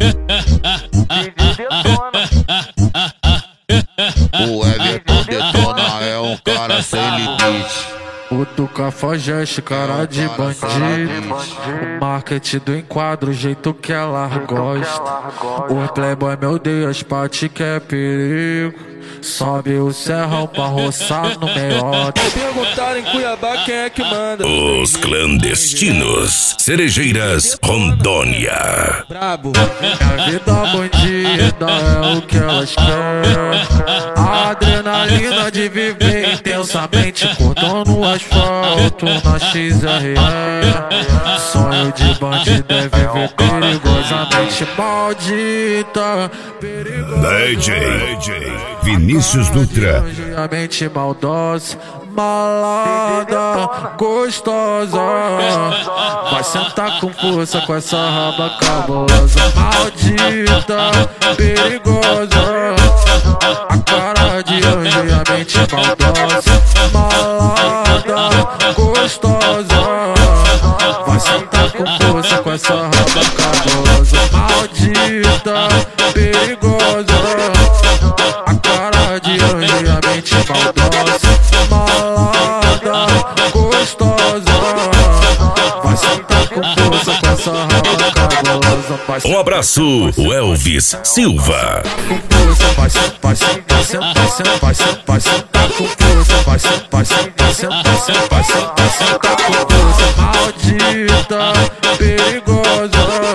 O Everton Detona é um cara sem limite. O do Cafajeste, cara de bandido. O marketing do enquadro, o jeito que ela gosta. O playboy me odeia, as partes que é perigo. Sobe o serrão pra roçar no meiota. Perguntaram em Cuiabá quem é que manda. Os clandestinos. Cerejeiras, Rondônia. Brabo. Minha vida bandida é o que elas querem. A adrenalina de viver intensamente, cortando o asfalto na XRE. Sonho de bandido é viver perigosamente maldita. DJ Vinícius Dutra. Mente maldosa, malada, gostosa. Vai sentar com força com essa raba cabulosa. Maldita, perigosa. A cara de anjo e a mente maldosa. Malada, gostosa. Vai sentar com força com essa raba cabulosa. Maldita, perigosa. A cara de anjo e a mente maldosa. Malada, gostosa. Vai sentar com força com essa raba cabulosa. Um abraço, Elvis Silva. Com força, vai sentar com força. Vai sentar com força. Maldita, perigosa.